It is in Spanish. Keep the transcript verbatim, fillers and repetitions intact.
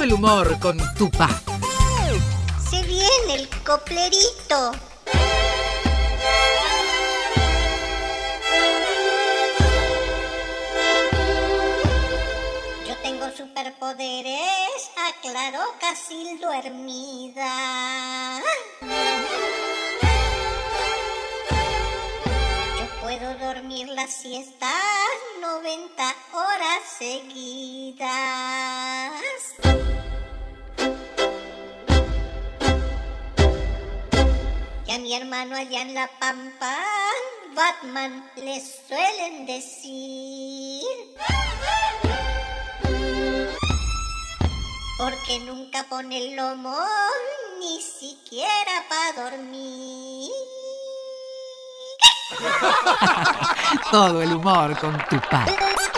Todo el humor con Tupá. Se viene el coplerito. Yo tengo superpoderes, aclaró Casil dormida. Yo puedo dormir la siesta noventa horas seguidas. Y a mi hermano allá en La Pampa, Batman le suelen decir, porque nunca pone el lomo ni siquiera para dormir. Todo el humor con Tupá.